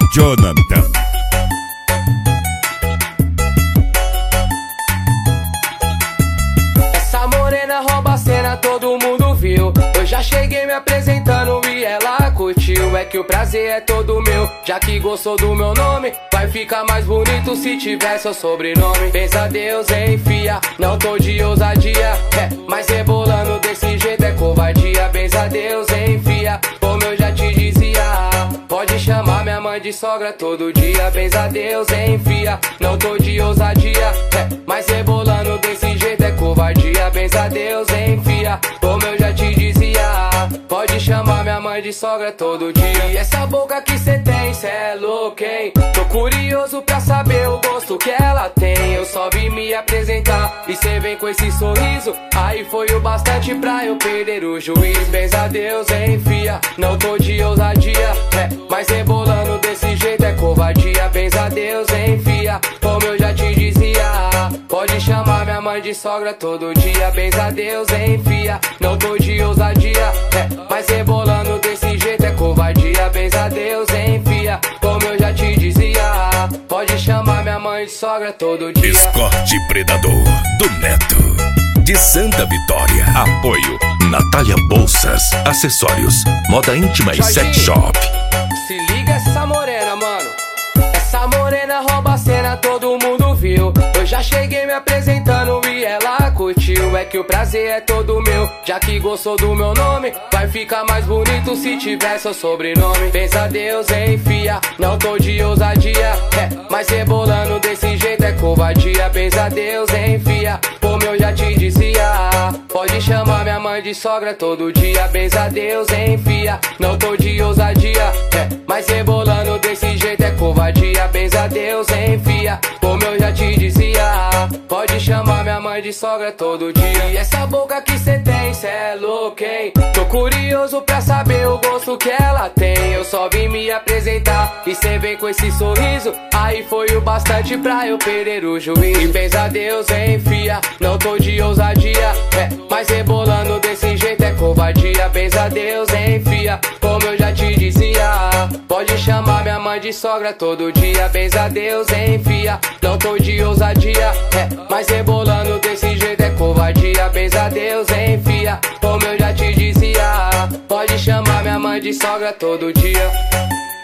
Jonathan. Essa morena rouba a cena, todo mundo viu. Eu já cheguei me apresentando e ela curtiu. É que o prazer é todo meu, já que gostou do meu nome. Vai ficar mais bonito se tiver seu sobrenome. Pensa Deus, enfia, não tô de ousadia. Mas rebolando desse jeito é covardia. Pensa Deus, enfia, como eu já te dizia. Pode chamar minha mãe de sogra todo dia. Pensa Deus, enfia, não tô de ousadia. Mas rebolando desse jeito é covardia. Pensa Deus, enfia, como eu já te dizia. Pode chamar minha mãe de sogra todo dia. E essa boca que cê tem, cê é louco, hein? Tô curioso pra saber o gosto que ela tem. Eu só vim me apresentar e cê vem com esse sorriso. Aí foi o bastante pra eu perder o juiz. Pensa Deus, enfia, não tô de ousadia. Mas rebolando desse jeito é covardia. Pensa Deus, enfia, como eu já te dizia. Pode chamar minha mãe de sogra todo dia. Pensa Deus, enfia, não tô de ousadia. Mas rebolando desse jeito é covardia. Pensa Deus, enfia, como eu já te dizia. Pode chamar minha mãe de sogra todo dia. Escorte Predador do Neto, de Santa Vitória. Apoio Natália Bolsas, acessórios, moda íntima e sex shop. Se liga essa morena, mano. Essa morena rouba a cena, todo mundo viu. Eu já cheguei me apresentando e ela curtiu. É que o prazer é todo meu, já que gostou do meu nome. Vai ficar mais bonito se tiver seu sobrenome. Pensa Deus, enfia, não tô de ousadia. Mas rebolando desse jeito é covardia. Pensa Deus, enfia, como eu já te dizia. Pode chamar minha mãe de sogra todo dia. Pensa Deus, enfia, não tô de ousadia. Mas rebolando desse jeito é covardia. Pensa Deus, enfia, como eu já te dizia. Pode chamar minha mãe de sogra todo dia. E essa boca que cê tem, cê é louco, hein? Tô curioso pra saber o gosto que ela tem. Eu só vim me apresentar e cê vem com esse sorriso. Aí foi o bastante pra eu perder o juiz. E pensa Deus, enfia, não tô de ousadia. Mas rebolando desse jeito é covardia. Pensa Deus, enfia, como eu já te dizia. Pode chamar minha mãe de sogra todo dia. Pensa Deus, enfia, não tô de ousadia. Mas rebolando desse jeito é covardia. Pensa Deus, enfia, como eu já te dizia. Pode chamar minha mãe de sogra todo dia.